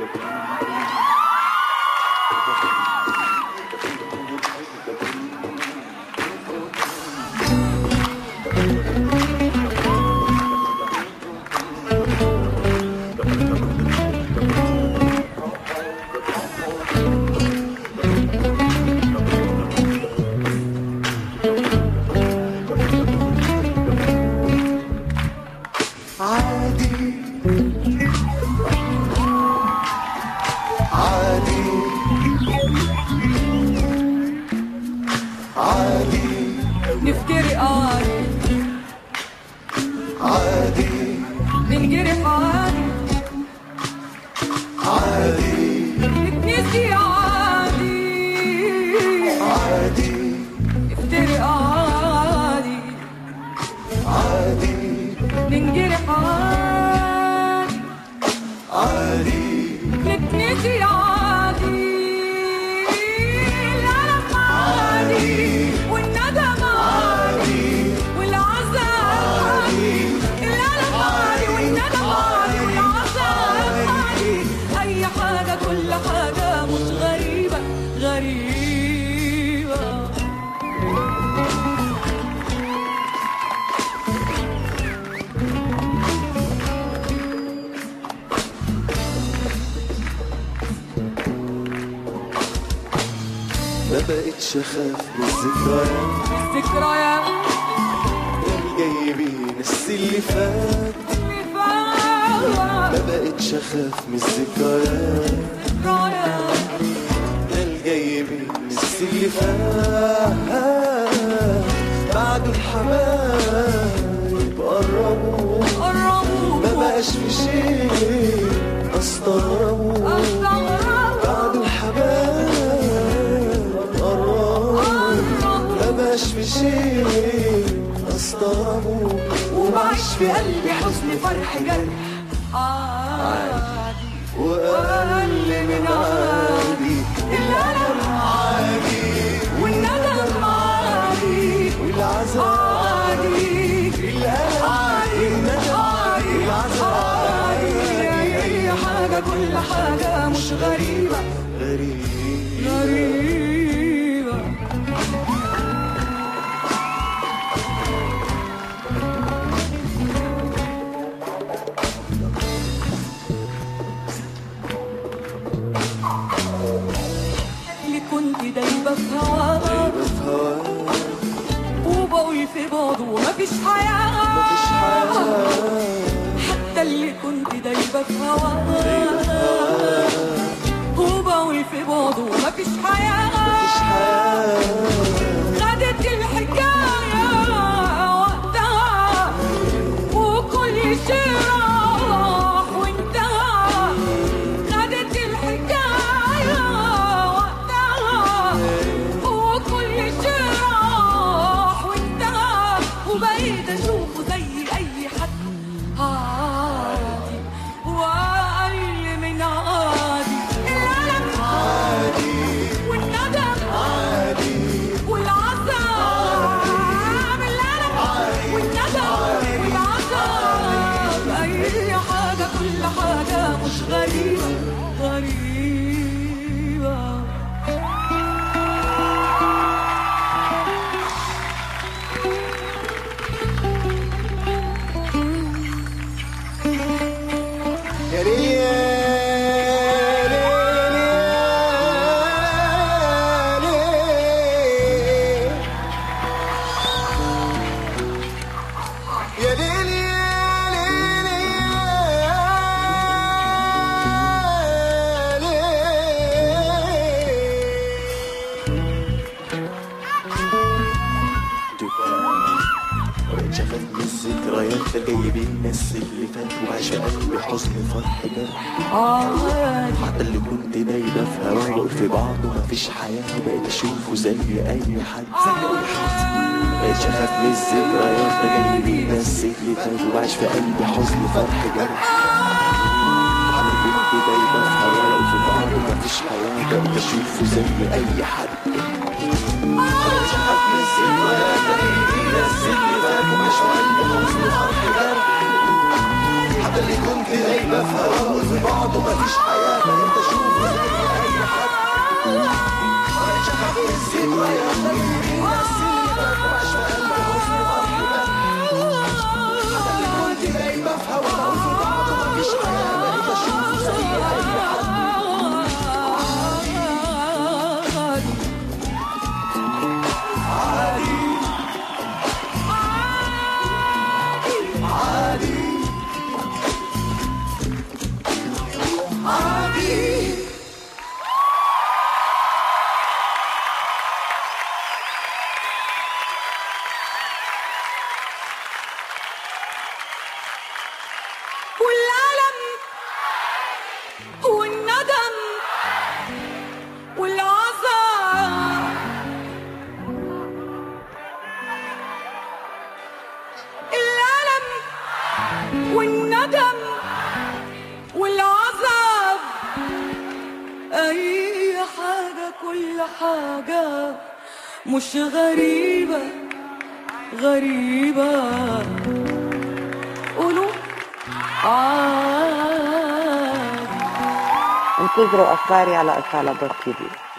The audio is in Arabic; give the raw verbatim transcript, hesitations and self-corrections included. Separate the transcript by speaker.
Speaker 1: مبقتش اخاف من الذكريات
Speaker 2: الذكريات
Speaker 1: اللي بين اللي فات مبقتش اخاف من الذكريات اللي بين اللي فات بعد الحبايب قربوا مبقاش في شيء استغربوا بعد الحبايب مبقاش في شيء استغربوا
Speaker 2: ومعيش في قلبي حزن فرح جرح عادي
Speaker 1: وأقل من عادي
Speaker 2: الألم
Speaker 1: عادي
Speaker 2: والندم عادي
Speaker 1: والعذاب
Speaker 2: عادي
Speaker 1: الألم عادي والندم عادي والعذاب عادي
Speaker 2: أي حاجة كل حاجة مش غريبة
Speaker 1: غريبة
Speaker 2: غريبة دايبة في هواك وبقول في بعضه ومفيش حياة حتى اللي كنت دايبة في هواك وبقول في بعضه ومفيش حياة خدت الحكاية وقتها وكل شيء راح وانتهى خدت الحكاية وبقيت اشوفه زي اي حد عادي واقل من عادي الالم
Speaker 1: عادي
Speaker 2: والندم
Speaker 1: عادي
Speaker 2: والعذاب الالم والندم والعذاب اي حاجه كل حاجه مش غريبه غريبه
Speaker 1: جايبين الناس اللي فات وعايش في قلبي حزن فرح جرح حتى اللي كنت دايبة في هواه في بعضه مفيش حياة بقيت اشوفه زي اي حد زي اي حد مبقتش اخاف من الذكريات ده جايبين الناس اللي فات وعايش في قلبي حزن فرح جرح حتى اللي كنت دايبة في هواه في بعضه مفيش حياة بقيت اشوفه زي اي حد مبقتش اخاف من الذكريات ده جايبين الناس اللي فات وعايش في قلبي حزن فرح جرح بعد اللي كنت دايبة في هواه في بعضه مفيش حياة بقيت اشوفه زي اي حد مبقتش اخاف من الذكريات فاكرين بس اللي فات وعاش في قلبي حزن فرح بعد اللي كنت دايبة في هواه في بعضه مفيش حياة بقيت اشوفه زي اي حد
Speaker 2: والألم والندم والعذاب الألم والندم والعذاب أي حاجة كل حاجة مش غريبة غريبة قولوا
Speaker 3: انتظروا اخباري على اصالة دوت تي في.